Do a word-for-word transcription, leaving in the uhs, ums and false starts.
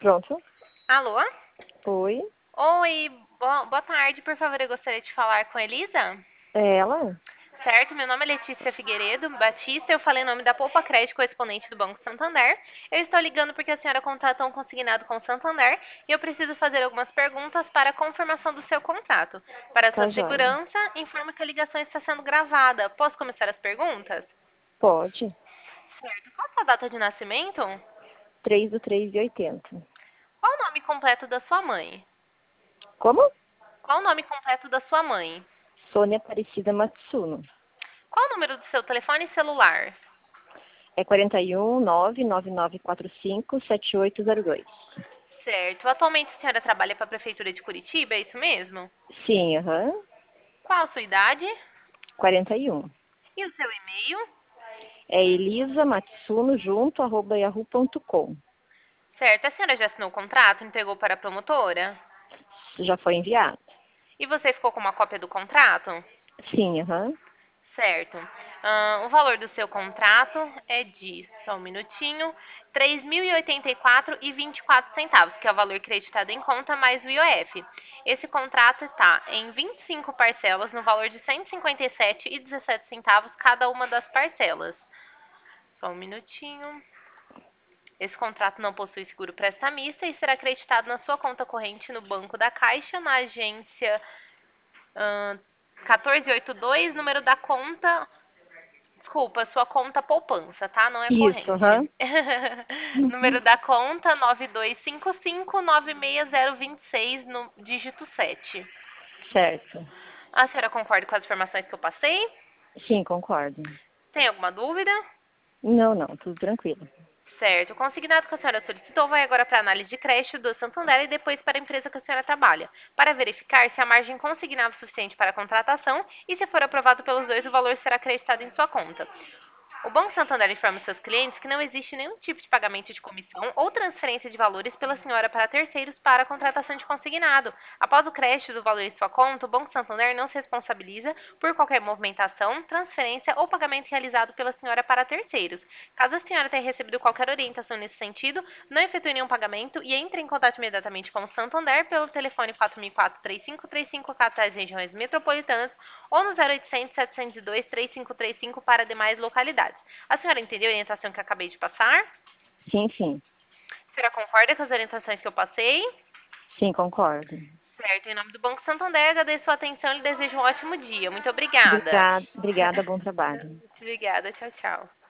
Pronto. Alô? Oi. Oi, bo- boa tarde, por favor, eu gostaria de falar com a Elisa. É ela? Certo, meu nome é Letícia Figueiredo Batista, eu falei em nome da Poupa Crédito, correspondente do Banco Santander. Eu estou ligando porque a senhora contratou um consignado com o Santander e eu preciso fazer algumas perguntas para a confirmação do seu contrato. Para a sua Tá joia. segurança, informo que a ligação está sendo gravada. Posso começar as perguntas? Pode. Certo, qual a sua data de nascimento? Três do três de oitenta. Qual o nome completo da sua mãe? Como? Qual o nome completo da sua mãe? Sônia Aparecida Matsuno. Qual o número do seu telefone celular? É quarenta e um, nove nove nove quatro cinco, sete oito zero dois. Certo. Atualmente a senhora trabalha para a Prefeitura de Curitiba, é isso mesmo? Sim, aham. Qual a sua idade? quarenta e um. E o seu e-mail? É Elisa Matsuno junto, arroba yahoo ponto com. Certo. A senhora já assinou o contrato, entregou para a promotora? Já foi enviado? E você ficou com uma cópia do contrato? Sim, aham. Certo. Ah, o valor do seu contrato é de, só um minutinho, três mil e oitenta e quatro reais e vinte e quatro centavos, que é o valor creditado em conta mais o I O F. Esse contrato está em vinte e cinco parcelas no valor de cento e cinquenta e sete reais e dezessete centavos cada uma das parcelas. Só um minutinho. Esse contrato não possui seguro prestamista e será acreditado na sua conta corrente no Banco da Caixa, na agência ahn, quatorze oitenta e dois, número da conta. Desculpa, sua conta poupança, tá? Não é Isso, corrente. aham. Número da conta nove dois cinco cinco nove seis zero dois seis, no dígito sete. Certo. A senhora concorda com as informações que eu passei? Sim, concordo. Tem alguma dúvida? Não, não, tudo tranquilo. Certo. O consignado que a senhora solicitou vai agora para a análise de crédito do Santander e depois para a empresa que a senhora trabalha, para verificar se a margem consignada é suficiente para a contratação e, se for aprovado pelos dois, o valor será acreditado em sua conta. O Banco Santander informa seus clientes que não existe nenhum tipo de pagamento de comissão ou transferência de valores pela senhora para terceiros para a contratação de consignado. Após o crédito do valor em sua conta, o Banco Santander não se responsabiliza por qualquer movimentação, transferência ou pagamento realizado pela senhora para terceiros. Caso a senhora tenha recebido qualquer orientação nesse sentido, não efetue nenhum pagamento e entre em contato imediatamente com o Santander pelo telefone quatro mil e quatro, três cinco três cinco para as regiões metropolitanas ou no zero oitocentos, setecentos e dois, três cinco três cinco para demais localidades. A senhora entendeu a orientação que eu acabei de passar? Sim, sim. A senhora concorda com as orientações que eu passei? Sim, concordo. Certo. Em nome do Banco Santander, agradeço sua atenção e lhe desejo um ótimo dia. Muito obrigada. Obrigada, obrigada, bom trabalho. Obrigada. Tchau, tchau.